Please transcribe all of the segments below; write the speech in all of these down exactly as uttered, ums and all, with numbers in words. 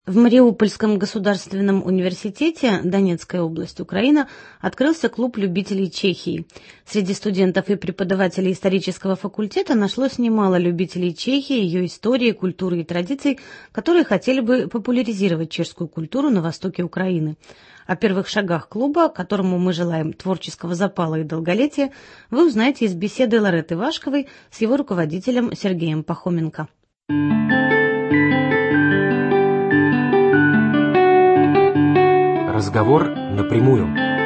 В Мариупольском государственном университете Донецкая область, Украина, открылся клуб любителей Чехии. Среди студентов и преподавателей исторического факультета нашлось немало любителей Чехии, ее истории, культуры и традиций, которые хотели бы популяризировать чешскую культуру на востоке Украины. О первых шагах клуба, которому мы желаем творческого запала и долголетия, вы узнаете из беседы Лареты Вашковой с его руководителем Сергеем Пахоменко. Разговор напрямую.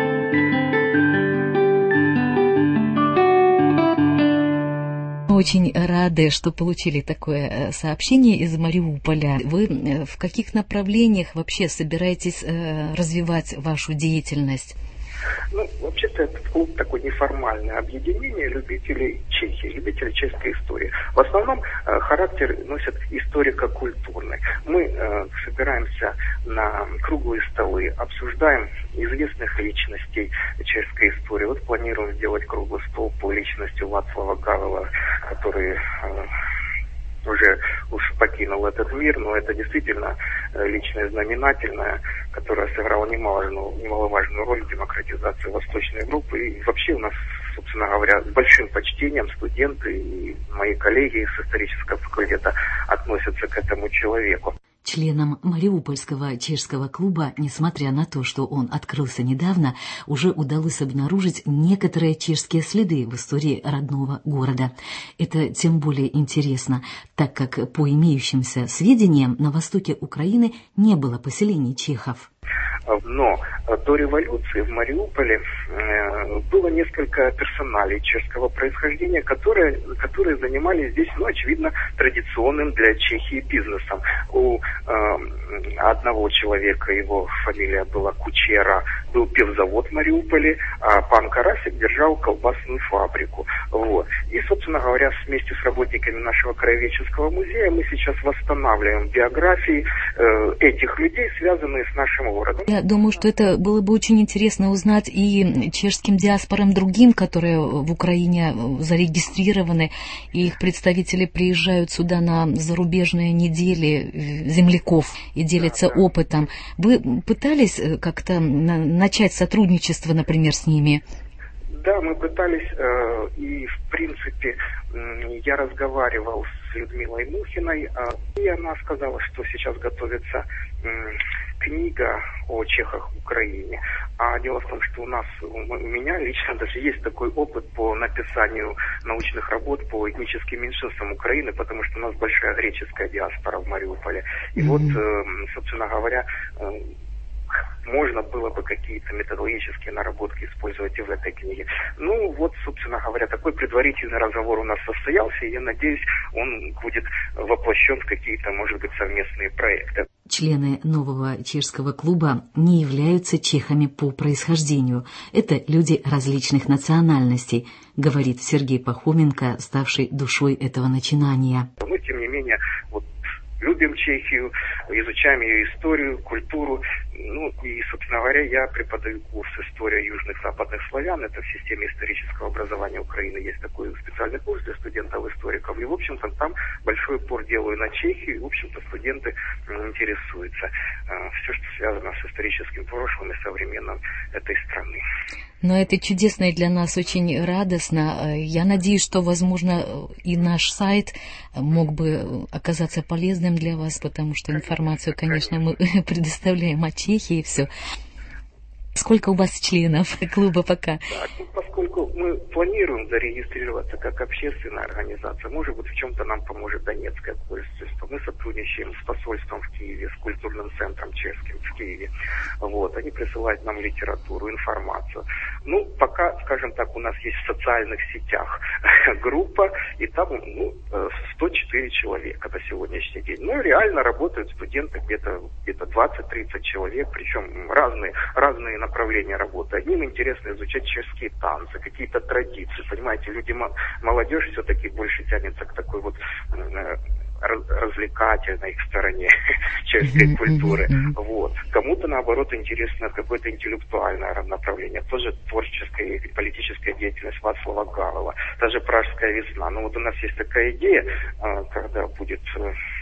Мы очень рады, что получили такое сообщение из Мариуполя. Вы в каких направлениях вообще собираетесь развивать вашу деятельность? Ну, вообще-то этот клуб такое неформальное объединение любителей Чехии, любителей чешской истории. В основном э, характер носит историко-культурный. Мы э, собираемся на круглые столы, обсуждаем известных личностей чешской истории. Вот планируем сделать круглый стол по личности Вацлава Гавела, который... Э, уже уж покинул этот мир, но это действительно личность знаменательная, которая сыграла немаловажную, немаловажную роль в демократизации Восточной Европы. И вообще у нас, собственно говоря, с большим почтением студенты и мои коллеги с исторического факультета относятся к этому человеку. Членам Мариупольского чешского клуба, несмотря на то, что он открылся недавно, уже удалось обнаружить некоторые чешские следы в истории родного города. Это тем более интересно, так как по имеющимся сведениям на востоке Украины не было поселений чехов. Но до революции в Мариуполе э, было несколько персоналей чешского происхождения, которые, которые занимались здесь, ну, очевидно, традиционным для Чехии бизнесом. У э, одного человека, его фамилия была Кучера, был пивзавод в Мариуполе, а пан Карасик держал колбасную фабрику. Вот. И, собственно говоря, вместе с работниками нашего краеведческого музея мы сейчас восстанавливаем биографии э, этих людей, связанные с нашим городом. Я думаю, что это было бы очень интересно узнать и чешским диаспорам другим, которые в Украине зарегистрированы, и их представители приезжают сюда на зарубежные недели земляков и делятся да, да. опытом. Вы пытались как-то начать сотрудничество, например, с ними? Да, мы пытались, э, и в принципе э, я разговаривал с Людмилой Мухиной, э, и она сказала, что сейчас готовится э, книга о чехах в Украине. А дело в том, что у нас, у меня лично даже есть такой опыт по написанию научных работ по этническим меньшинствам Украины, потому что у нас большая греческая диаспора в Мариуполе. И mm-hmm. вот, э, собственно говоря, э, можно было бы какие-то методологические наработки использовать и в этой книге. Ну, вот, собственно говоря, такой предварительный разговор у нас состоялся, и я надеюсь, он будет воплощен в какие-то, может быть, совместные проекты. Члены нового чешского клуба не являются чехами по происхождению. Это люди различных национальностей, говорит Сергей Пахоменко, ставший душой этого начинания. Но, тем не менее, вот любим Чехию, изучаем ее историю, культуру. Ну и, собственно говоря, я преподаю курс «История южных западных славян». Это в системе исторического образования Украины есть такой специальный курс для студентов-историков. И, в общем-то, там большой упор делаю на Чехию. И, в общем-то, студенты интересуются. Все, что связано с историческим прошлым и современным этой страны. Но это чудесно и для нас очень радостно. Я надеюсь, что, возможно, и наш сайт мог бы оказаться полезным для вас, потому что информацию, конечно, мы предоставляем о Чехии и все. Сколько у вас членов клуба пока? Да, ну, поскольку мы планируем зарегистрироваться как общественная организация, может быть, в чем-то нам поможет Донецкое посольство. Мы сотрудничаем с посольством в Киеве, с культурным центром чешским в Киеве. Вот, они присылают нам литературу, информацию. Ну, пока, скажем так, у нас есть в социальных сетях группа, и там ну, сто четыре человека на сегодняшний день. Ну, реально работают студенты где-то, где-то двадцать-тридцать человек, причем разные, разные направления работы. Одним интересно изучать чешские танцы, какие-то традиции. Понимаете, люди, молодежь все-таки больше тянется к такой вот э, развлекательной стороне чешской культуры. Вот. Кому-то, наоборот, интересно какое-то интеллектуальное направление. Тоже творческая и политическая деятельность Вацлава Гавела. Даже Пражская весна. Ну вот у нас есть такая идея, когда будет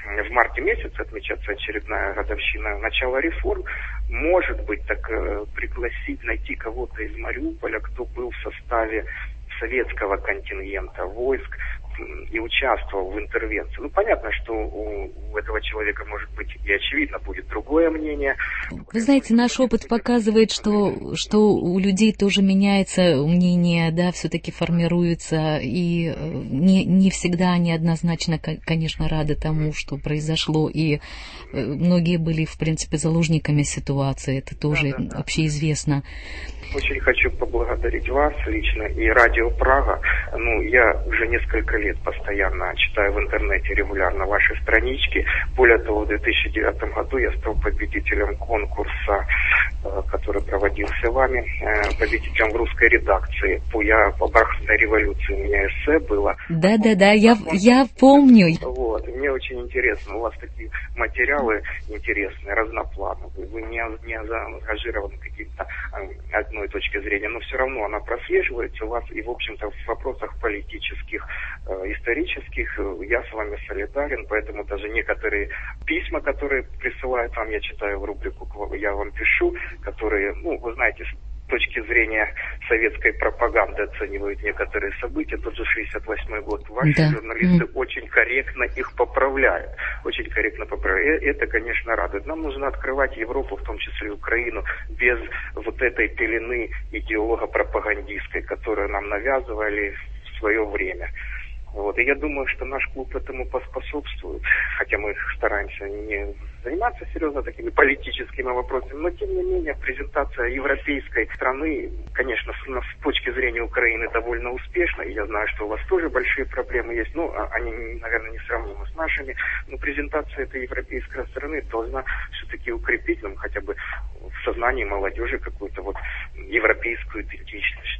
в марте месяце отмечаться очередная годовщина начала реформ. Может быть, так пригласить, найти кого-то из Мариуполя, кто был в составе советского контингента войск и участвовал в интервенции. Ну, понятно, что у, у этого человека, может быть, и очевидно будет другое мнение. Вы знаете, наш опыт показывает, что, что у людей тоже меняется мнение, да, все-таки формируется, и не, не всегда они однозначно, конечно, рады тому, что произошло, и многие были, в принципе, заложниками ситуации, это тоже да, да, да. общеизвестно. Очень хочу поблагодарить вас лично и Радио Прага. Ну, я уже несколько лет постоянно читаю в интернете регулярно ваши странички. Более того, в две тысячи девятом году я стал победителем конкурса, который проводился вами, победителем в русской редакции. Я по Бархатной революции, у меня эссе было. Да-да-да, я, я помню. Вот, мне очень интересно, у вас такие материалы интересные, разноплановые. Вы не, не заангажированы каким-то одной точки зрения, но все равно она прослеживается у вас, и, в общем-то, в вопросах политических, э, исторических я с вами солидарен, поэтому даже некоторые письма, которые присылают вам, я читаю в рубрику «Я вам пишу», которые, ну, вы знаете, с точки зрения советской пропаганды оценивают некоторые события, тот же шестьдесят восьмой год, ваши да. журналисты mm. очень корректно их поправляют, очень корректно поправляют. Это, конечно, радует. Нам нужно открывать Европу, в том числе и Украину, без вот этой пелены идеолого-пропагандистской, которую нам навязывали в свое время. Вот. И я думаю, что наш клуб этому поспособствует, хотя мы стараемся не заниматься серьезно такими политическими вопросами, но тем не менее презентация европейской страны, конечно, с, с точки зрения Украины довольно успешна, и я знаю, что у вас тоже большие проблемы есть, ну, они, наверное, не сравнимы с нашими, но презентация этой европейской страны должна все-таки укрепить нам хотя бы в сознании молодежи какую-то вот европейскую идентичность.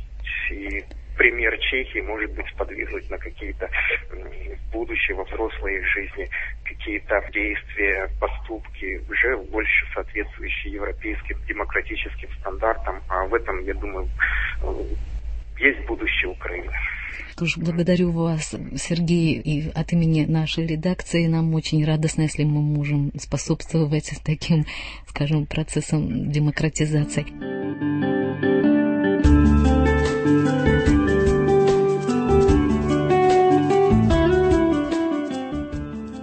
И пример Чехии может быть сподвигнуть на какие-то будущее во взрослой их жизни, какие-то действия, поступки, уже больше соответствующие европейским демократическим стандартам. А в этом, я думаю, есть будущее Украины. Тоже благодарю вас, Сергей, и от имени нашей редакции. Нам очень радостно, если мы можем способствовать таким, скажем, процессам демократизации.